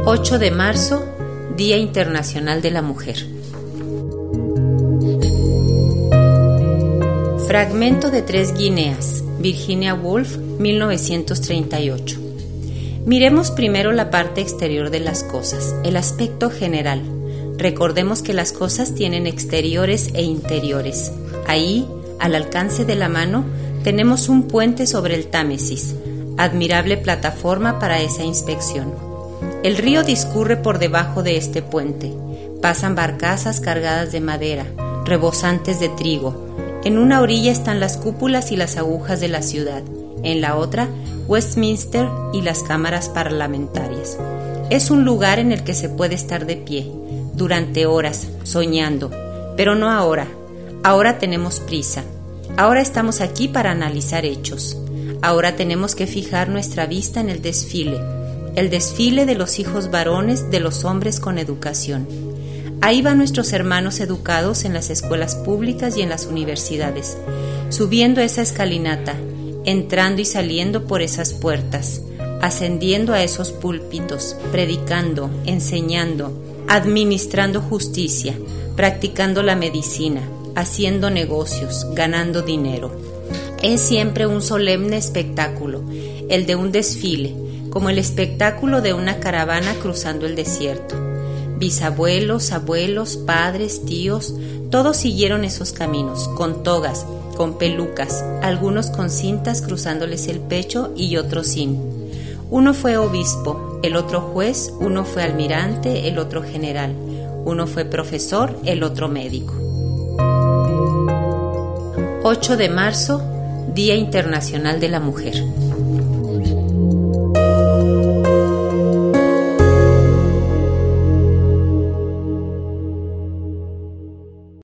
8 de marzo, Día Internacional de la Mujer. Fragmento de 3 Guineas, Virginia Woolf, 1938. Miremos primero la parte exterior de las cosas, el aspecto general. Recordemos que las cosas tienen exteriores e interiores. Ahí, al alcance de la mano, tenemos un puente sobre el Támesis, admirable plataforma para esa inspección. El río discurre por debajo de este puente. Pasan barcazas cargadas de madera, rebosantes de trigo. En una orilla están las cúpulas y las agujas de la ciudad. En la otra, Westminster y las cámaras parlamentarias. Es un lugar en el que se puede estar de pie, durante horas, soñando. Pero no ahora. Ahora tenemos prisa. Ahora estamos aquí para analizar hechos. Ahora tenemos que fijar nuestra vista en el desfile de los hijos varones de los hombres con educación. Ahí van nuestros hermanos educados en las escuelas públicas y en las universidades, subiendo esa escalinata, entrando y saliendo por esas puertas, ascendiendo a esos púlpitos, predicando, enseñando, administrando justicia, practicando la medicina, haciendo negocios, ganando dinero. Es siempre un solemne espectáculo, el de un desfile, como el espectáculo de una caravana cruzando el desierto. Bisabuelos, abuelos, padres, tíos, todos siguieron esos caminos, con togas, con pelucas, algunos con cintas cruzándoles el pecho y otros sin. Uno fue obispo, el otro juez, uno fue almirante, el otro general, uno fue profesor, el otro médico. 8 de marzo, Día Internacional de la Mujer.